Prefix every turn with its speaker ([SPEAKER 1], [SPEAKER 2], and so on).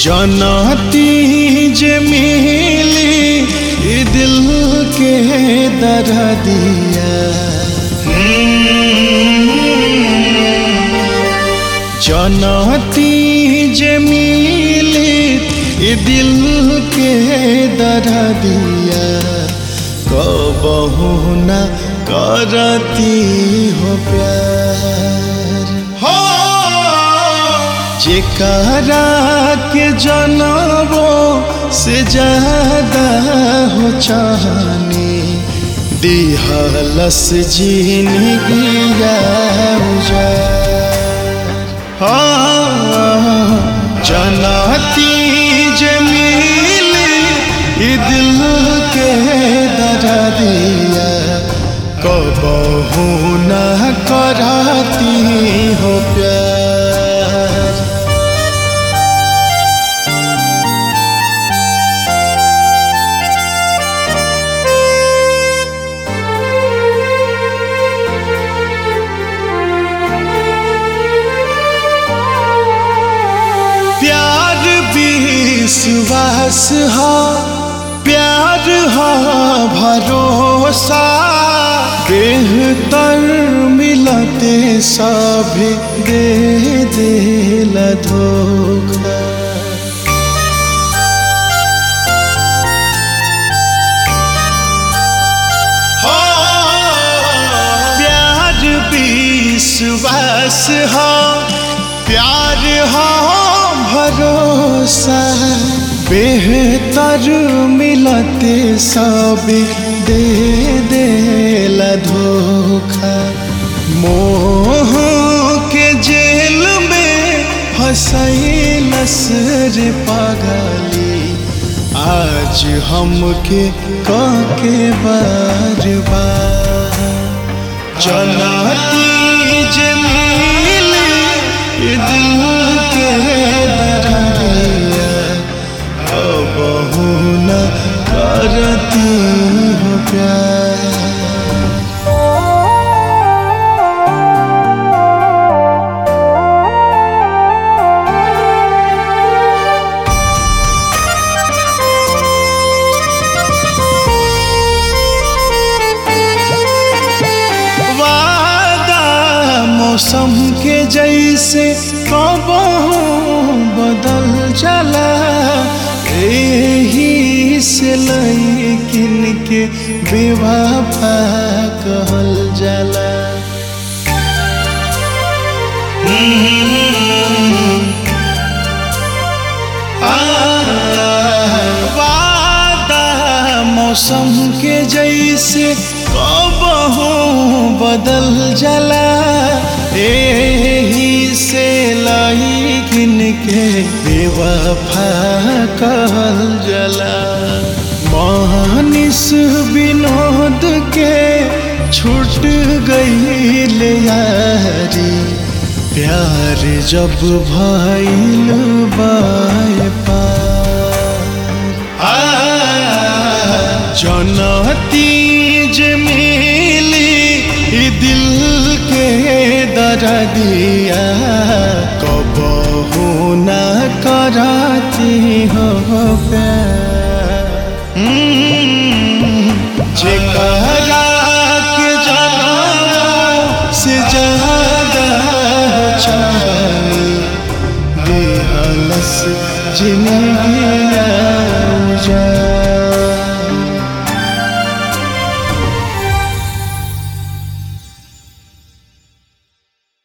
[SPEAKER 1] जानती जे मिली ई दिल के दर्दिया, जानती जे मिली ई दिल के दर्दिया, कबहू न करती हो प्यार हो। जेकरा के जनबो से ज्यादा हो चाहनी, दिहलस जिंदगिया जानती जे मिली ई दिल के दर्दिया, कबहू न करती हो प्यार। प्यार विश्वास हा, प्यार हा भरोसा, बेहतर मिलते सभी दे देला धोखा। प्यार विश्वास हा, प्यार हा भरोसा, बेहतर मिलते सभी दे देला धोखा। मोह के जेल में फंसैलस रे पागली, आज हमके काके बार बार। जानती जे मिली ई दिल के दर्दिया, कबहू न करती हो प्यार। वादा मौसम के जैसे कबहू बदल जाला, एही से लइकिन के बेवफा कहल जाला। वादा मौसम के जैसे कबहू बदल जाला, एही से लइकिन के बेवफा कहल जाला। मानिस विनोद के छूट गईल यारी, प्यार जब भइल बाय पार। जानती जे मिली ई दिल के दर्दिया, कबहू न करती हो प्यार। जेकरा के जनबो से ज्यादा हो चाहनी, दिहलस जिंदगिया